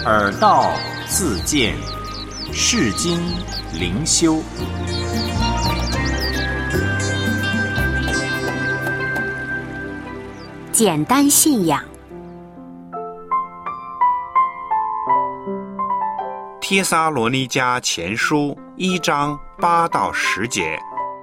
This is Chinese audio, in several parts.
耳道自见，世经灵修。 简单信仰。 帖撒罗尼迦前书1章8到10节。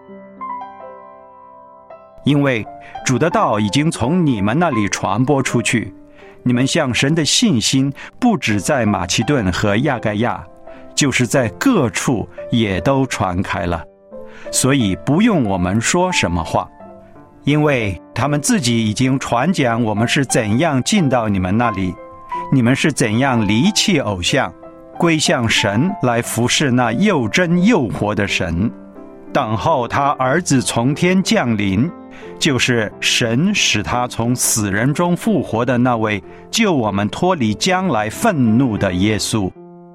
因为主的道已经从你们那里传播出去，你们向神的信心不只在马其顿和亚该亚，就是在各处也都传开了，所以不用我们说什么话，因为他们自己已经传讲我们是怎样进到你们那里，你们是怎样离弃偶像，归向神来服侍那又真又活的神，等候他儿子从天降临，就是神使他从死人中复活的那位救我们脱离将来愤怒的耶稣。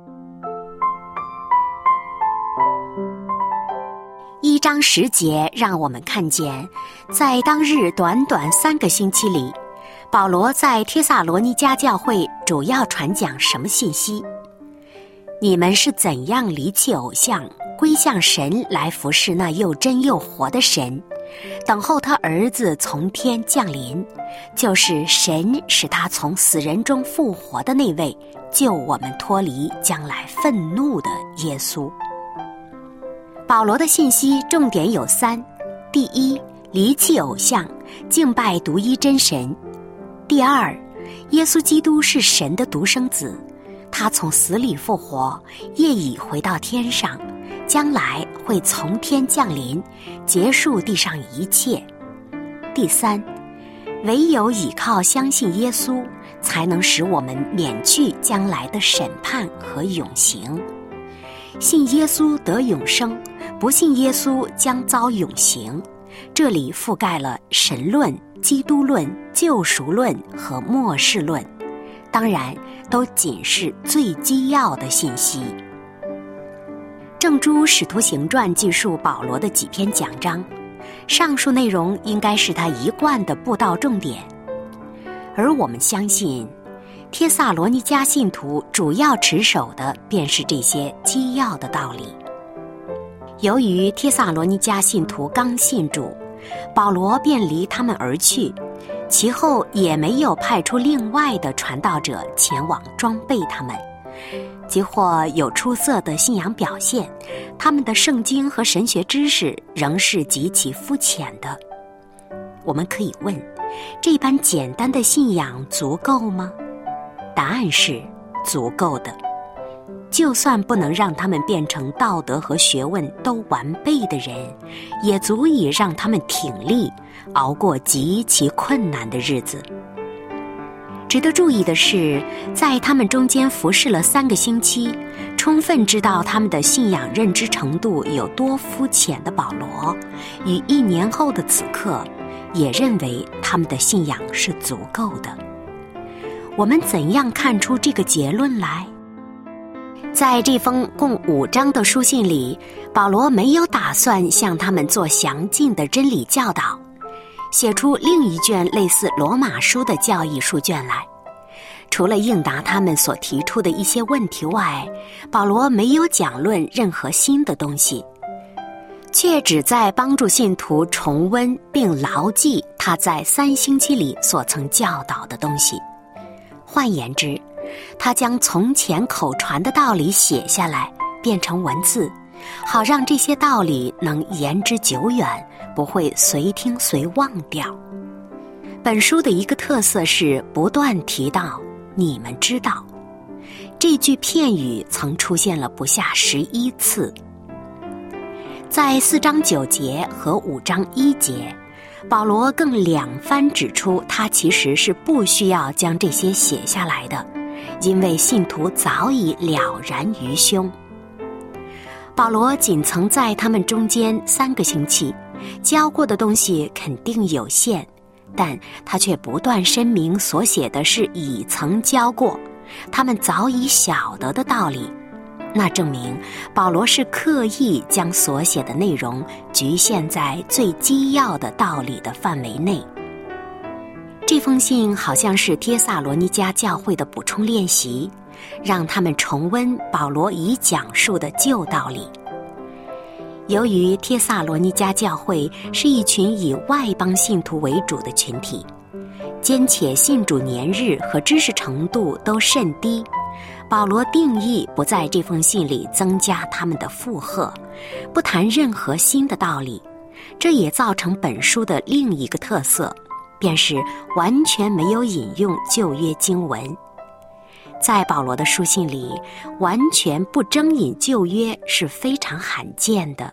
1章10节让我们看见，在当日短短3个星期里，保罗在帖撒罗尼迦教会主要传讲什么信息？你们是怎样离弃偶像，归向神来服侍那又真又活的神，等候他儿子从天降临，就是神使他从死人中复活的那位救我们脱离将来愤怒的耶稣。保罗的信息重点有3：第一，离弃偶像，敬拜独一真神；第二，耶稣基督是神的独生子，他从死里复活，业已回到天上，将来会从天降临，结束地上一切。第三，唯有倚靠相信耶稣，才能使我们免去将来的审判和永刑。信耶稣得永生，不信耶稣将遭永刑。这里覆盖了神论、基督论、救赎论和末世论，当然都仅是最基要的信息。正如使徒行传记述保罗的几篇讲章，上述内容应该是他一贯的布道重点，而我们相信帖撒罗尼迦信徒主要持守的便是这些基要的道理。由于帖撒罗尼迦信徒刚信主，保罗便离他们而去，其后也没有派出另外的传道者前往装备他们，即或有出色的信仰表现，他们的圣经和神学知识仍是极其肤浅的。我们可以问，这般简单的信仰足够吗？答案是足够的。就算不能让他们变成道德和学问都完备的人，也足以让他们挺力熬过极其困难的日子。值得注意的是，在他们中间服侍了3个星期，充分知道他们的信仰认知程度有多肤浅的保罗，于1年后的此刻也认为他们的信仰是足够的。我们怎样看出这个结论来？在这封共5章的书信里，保罗没有打算向他们做详尽的真理教导，写出另一卷类似罗马书的教义书卷来。除了应答他们所提出的一些问题外，保罗没有讲论任何新的东西，却只在帮助信徒重温并牢记他在3星期里所曾教导的东西。换言之，他将从前口传的道理写下来，变成文字，好让这些道理能言之久远，不会随听随忘掉。本书的一个特色是不断提到你们知道，这句片语曾出现了不下11次。在4章9节和5章1节，保罗更2番指出他其实是不需要将这些写下来的，因为信徒早已了然于胸。保罗仅曾在他们中间3个星期，教过的东西肯定有限，但他却不断声明所写的是已曾教过，他们早已晓得的道理。那证明保罗是刻意将所写的内容局限在最基要的道理的范围内。这封信好像是帖撒罗尼迦教会的补充练习， 让他们重温保罗已讲述的旧道理。由于帖撒罗尼迦教会是一群以外邦信徒为主的群体，兼且信主年日和知识程度都甚低，保罗定义不在这封信里增加他们的负荷，不谈任何新的道理。这也造成本书的另一个特色，便是完全没有引用旧约经文。在保罗的书信里，完全不征引旧约是非常罕见的。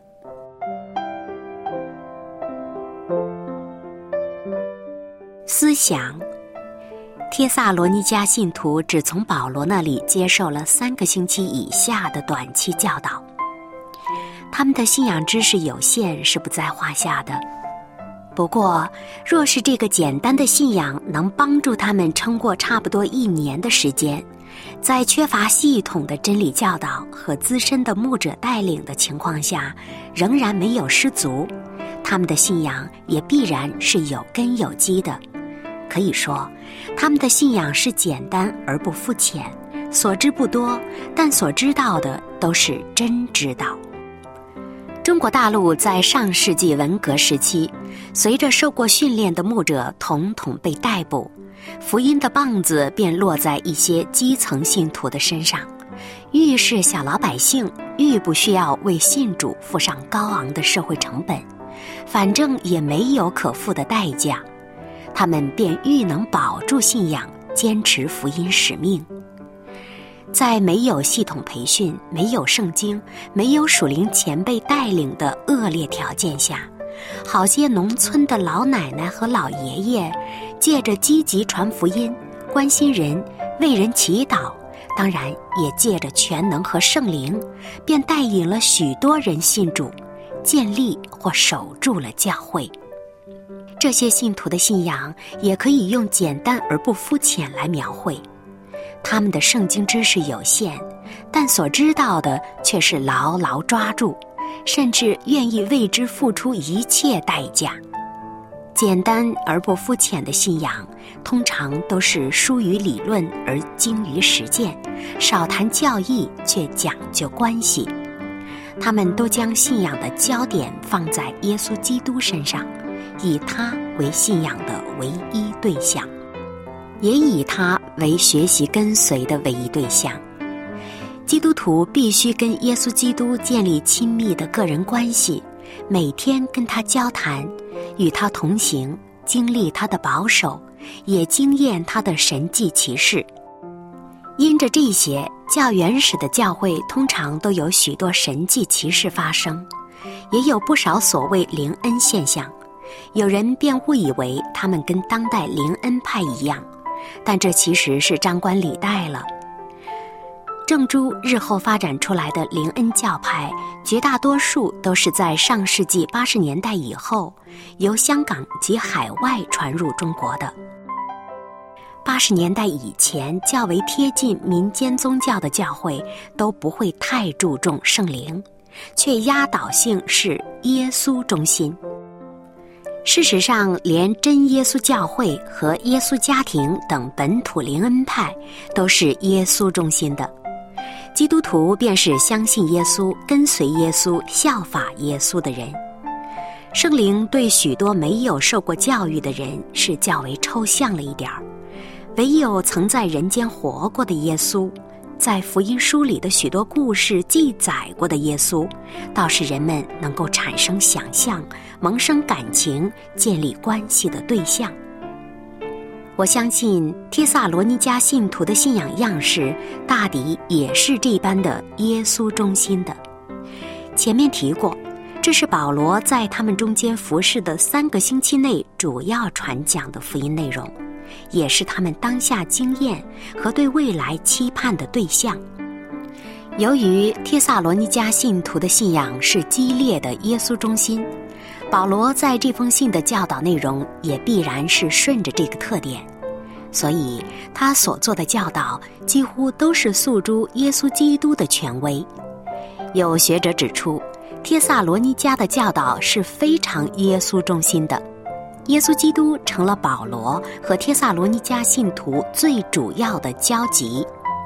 思想，帖撒罗尼迦信徒只从保罗那里接受了3个星期以下的短期教导，他们的信仰知识有限是不在话下的。不过，若是这个简单的信仰能帮助他们撑过差不多1年的时间，在缺乏系统的真理教导和资深的牧者带领的情况下，仍然没有失足，他们的信仰也必然是有根有基的。可以说，他们的信仰是简单而不肤浅，所知不多，但所知道的都是真知道。中国大陆在上世纪文革时期，随着受过训练的牧者统统被逮捕，福音的棒子便落在一些基层信徒的身上，愈是小老百姓，愈不需要为信主付上高昂的社会成本，反正也没有可付的代价，他们便愈能保住信仰，坚持福音使命。在没有系统培训、没有圣经、没有属灵前辈带领的恶劣条件下，好些农村的老奶奶和老爷爷借着积极传福音、关心人、为人祈祷，当然也借着全能和圣灵，便带引了许多人信主，建立或守住了教会。这些信徒的信仰也可以用简单而不肤浅来描绘。他们的圣经知识有限，但所知道的却是牢牢抓住，甚至愿意为之付出一切代价。简单而不肤浅的信仰，通常都是疏于理论而精于实践，少谈教义却讲究关系。他们都将信仰的焦点放在耶稣基督身上，以他为信仰的唯一对象，也以他为学习跟随的唯一对象。基督徒必须跟耶稣基督建立亲密的个人关系，每天跟他交谈，与他同行，经历他的保守，也经验他的神迹奇事。因着这些，较原始的教会通常都有许多神迹奇事发生，也有不少所谓灵恩现象，有人便误以为他们跟当代灵恩派一样，但这其实是张冠李戴了。正如日后发展出来的灵恩教派，绝大多数都是在上世纪80年代以后，由香港及海外传入中国的。80年代以前，较为贴近民间宗教的教会都不会太注重圣灵，却压倒性是耶稣中心。事实上，连真耶稣教会和耶稣家庭等本土灵恩派都是耶稣中心的。基督徒便是相信耶稣、跟随耶稣、效法耶稣的人。圣灵对许多没有受过教育的人是较为抽象了一点儿，唯有曾在人间活过的耶稣，在福音书里的许多故事记载过的耶稣，倒是人们能够产生想象、萌生感情、建立关系的对象。我相信帖撒罗尼迦信徒的信仰样式大抵也是这般的耶稣中心的。前面提过，这是保罗在他们中间服侍的3个星期内主要传讲的福音内容，也是他们当下经验和对未来期盼的对象。由于帖撒罗尼迦信徒的信仰是激烈的耶稣中心，保罗在这封信的教导内容也必然是顺着这个特点，所以他所做的教导几乎都是诉诸耶稣基督的权威。有学者指出，帖撒罗尼迦的教导是非常耶稣中心的，耶稣基督成了保罗和帖撒罗尼迦信徒最主要的交集。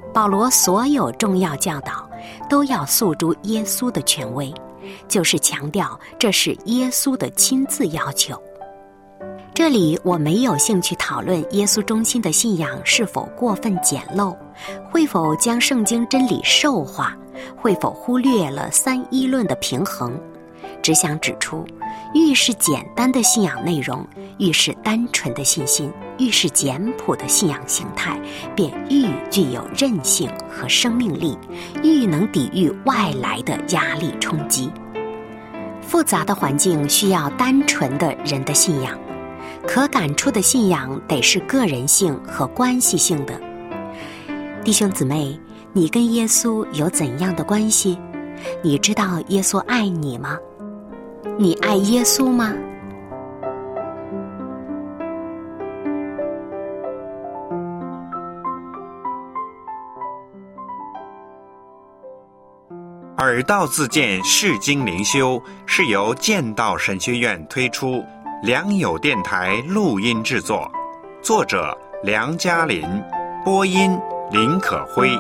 保罗所有重要教导都要诉诸耶稣的权威，就是强调这是耶稣的亲自要求。这里我没有兴趣讨论耶稣中心的信仰是否过分简陋，会否将圣经真理兽化，会否忽略了三一论的平衡，只想指出，愈是简单的信仰内容，愈是单纯的信心，愈是简朴的信仰形态，便愈具有韧性和生命力，愈能抵御外来的压力冲击。复杂的环境需要单纯的人的信仰，可感触的信仰得是个人性和关系性的。弟兄姊妹，你跟耶稣有怎样的关系？你知道耶稣爱你吗？你爱耶稣吗？ 耳道自荐释经灵修是由剑道神学院推出，良友电台录音制作，作者梁嘉林，播音林可辉。